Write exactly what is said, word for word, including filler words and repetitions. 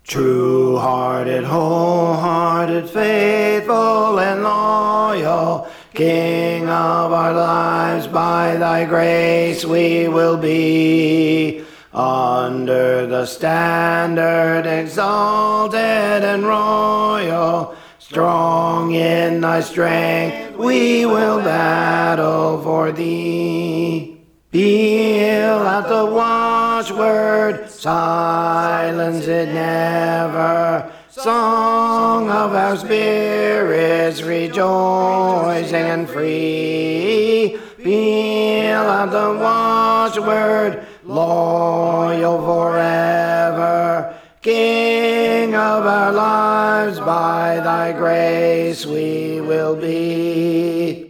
True-hearted, wholehearted, faithful and loyal, King of our lives, by thy grace we will be. Under the standard exalted and royal, strong in thy strength, we will battle for thee. Peal out the watchword, silence it never, song of our spirits rejoicing and free. Peal out the watchword, loyal forever, King of our lives, by thy grace we will be.